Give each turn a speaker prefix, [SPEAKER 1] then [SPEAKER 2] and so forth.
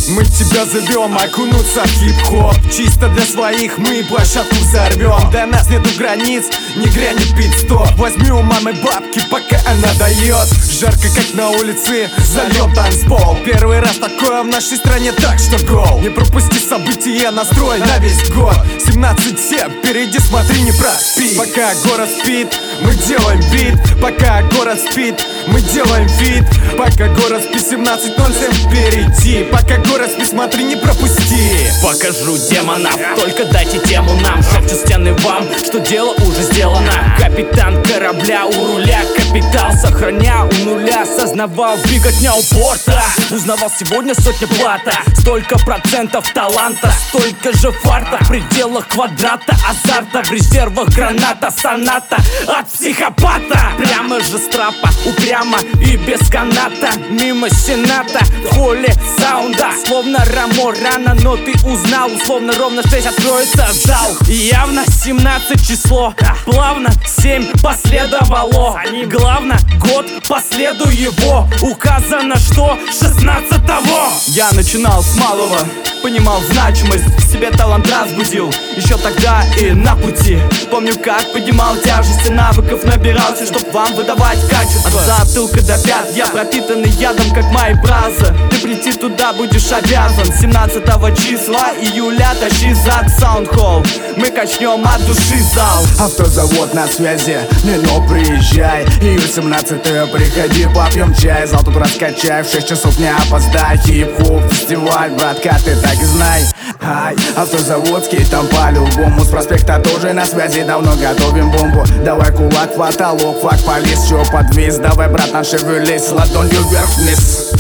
[SPEAKER 1] Мы тебя зовем окунуться в хип-хоп. Чисто для своих мы площадку взорвем. Для нас нету границ, не грянет пит-стоп. Возьми у мамы бабки, пока она дает. Жарко, как на улице, зальем танцпол. Первый раз такое в нашей стране, так что гол. Не пропусти события, настрой на весь год. 17-7, впереди смотри, не проспи. Пока город спит, мы делаем бит. Пока город спит, мы делаем вид. Пока город спит, 17:07 впереди. Пока город спит, смотри, не пропусти.
[SPEAKER 2] Покажу демонов, только дайте тему нам. Шепчу стены вам, что дело уже сделано. Капитан корабля у руля, капитал сохранял у нуля. Сознавал двигателя у порта. Узнавал сегодня сотня плата. Столько процентов таланта, столько же фарта. В пределах квадрата азарта, в резервах граната, соната от психопата. Прямо же с трапа, упрямо и без каната. Мимо сената, в холле саунда. Словно Рамо рано, но ты узнал. Условно ровно 6 откроется зал. Явно 17 число, плавно 7 последовало. Главно год по следу его. Указано, что 16-го.
[SPEAKER 3] Я начинал с малого, понимал значимость, в себе талант разбудил еще тогда и на пути. Помню, как поднимал тяжести, навыков набирался, чтоб вам выдавать качество. От затылка до пят я пропитанный ядом, как мои бразы. Ты прийти туда будешь обязан. 17 числа июля тащи зад саундхолл. Мы качнем от души зал.
[SPEAKER 4] Автозавод на связи, Нино, приезжай. Июль 17-е, приходи, попьем чай. Зал тут раскачай, в 6 часов не опоздай. Хип-хоп фестиваль, братка, ты так и знай. Ай, автозаводский, там по-любому. С проспекта тоже на связи, давно готовим бомбу. Давай кулак в потолок, флаг полез, чё подвис. Давай, брат, наш шевелись, ладонью вверх-вниз.